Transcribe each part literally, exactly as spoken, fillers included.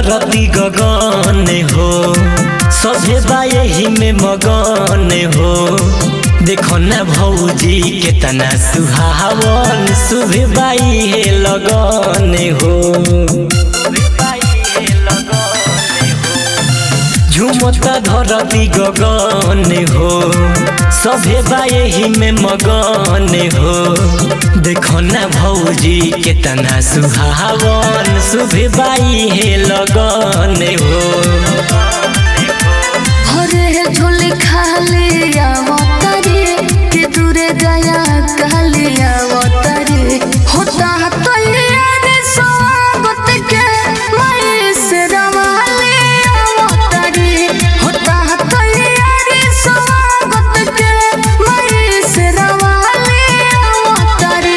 धरती गगन हो सभे बा यही में मगन हो। देखो न भौजी केतना सुहावन सुभे बाई है लगन हो। झुमता धरती गगन हो सभे बा यही में मगन हो। देखो न भौजी केतना सुहावन सुभे बाई है लगन हो। हरे झोली खाली आवतारी के दूरे गया कहली आवतारी होता तो यार स्वागत के माई से रवाली आवतारी होता तो यार स्वागत के माई से रवाली आवतारी।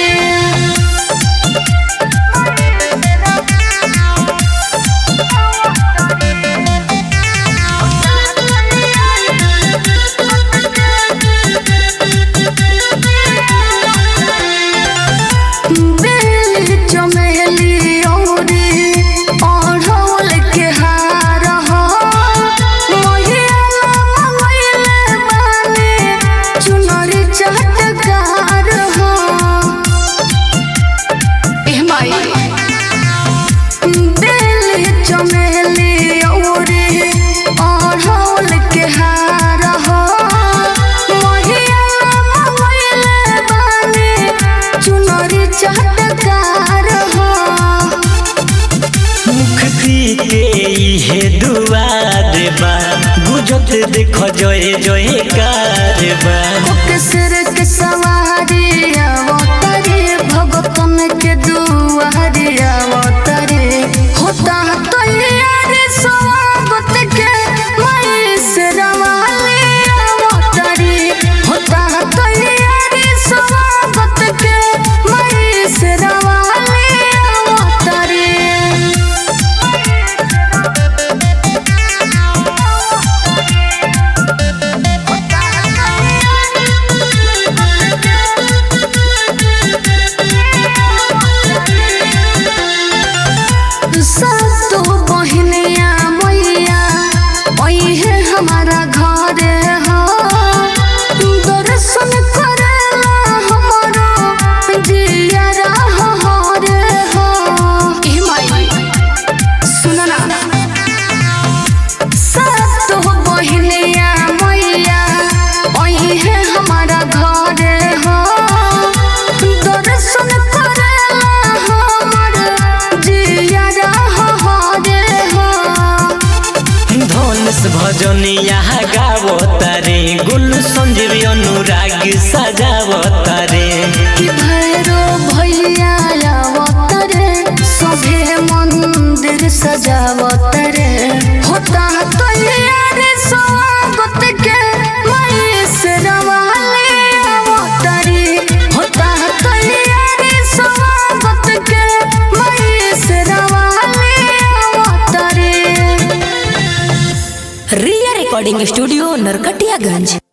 देखो जय जय कारबा सिर के सवारी आवतारी भगतन के दुआरी आवतारी होता तो यार स्वागत के माई से रवाली आवतारी होता तो यार स्वागत के माई से रवाली आवतारी। सातो बहनिया मैया ओहे हमारा घर हो दर्शन करेला हमारो जिया हर हो। ए माई सुनो ना सातो बहनिया मैया ओहे हमारा घर हो दर्शन करेला हमारो जिया भजनिया गावतारे गुल संजीवी अनुराग सजावतारे कि भैरो भैया आवतारे सभे मंदिर सजावतारे होता तो यार स्वागत के माई से रवाली आवतारी होता तो यार स्वागत के माई से रवाली आवतारी। Riya recording studio Narkatiaganj.